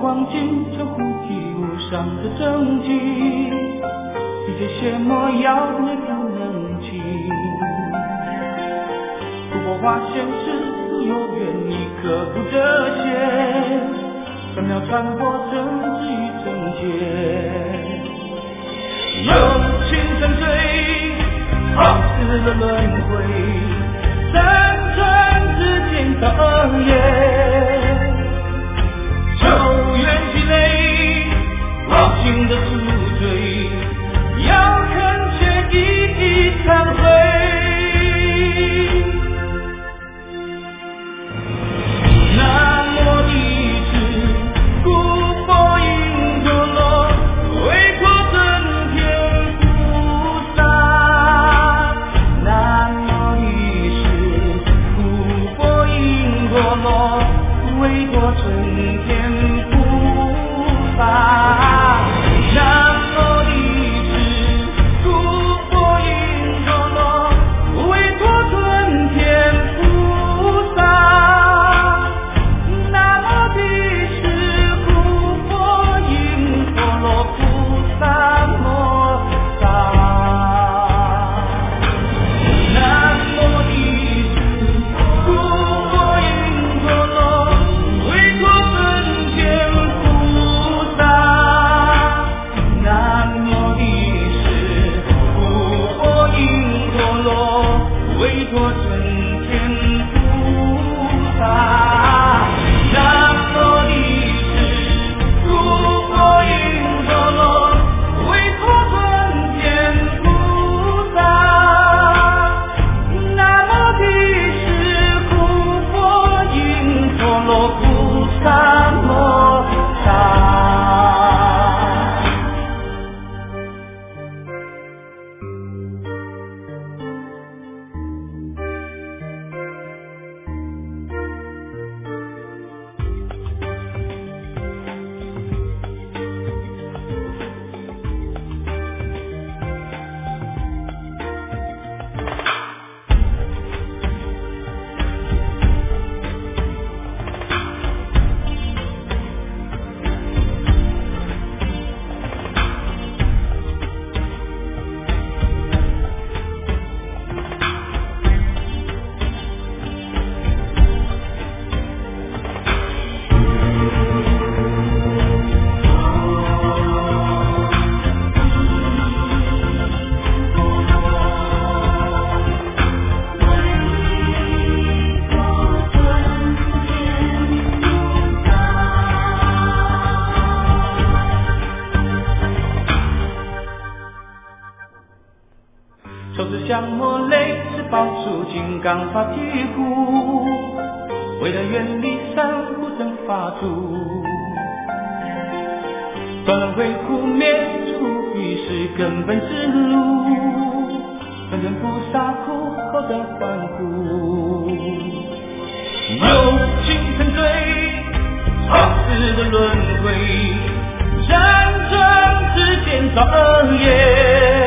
光景，就护体无上的正气，比这些魔药也更冷清。不过花现实路有远，你可不这些，分秒穿过政治与政界。友情沉醉，放肆的轮回，山川之间到恶业，仇怨积累，无情的赎罪，要恳切一一忏悔。南无地势，古佛印陀罗，为国尊天菩萨。南无地势，古佛印陀罗，为国尊天菩萨。南无地势，古佛印陀罗，为国尊天菩萨。南无地势，古佛印陀罗，菩萨摩萨。南无地势，古佛印陀罗，为国尊天菩萨。南无地势，古佛印陀罗，为国尊天菩萨。南无地势，古佛印陀罗，为国尊天菩萨。南无地势，古佛印陀罗，菩萨摩萨。手指像磨泪，是爆出金刚发体骨，为了远离珊瑚等法度。断轮回苦灭，出于是根本之路，本尊菩萨苦后的欢呼。友情沉醉，放肆的轮回，辗转之间造恶业。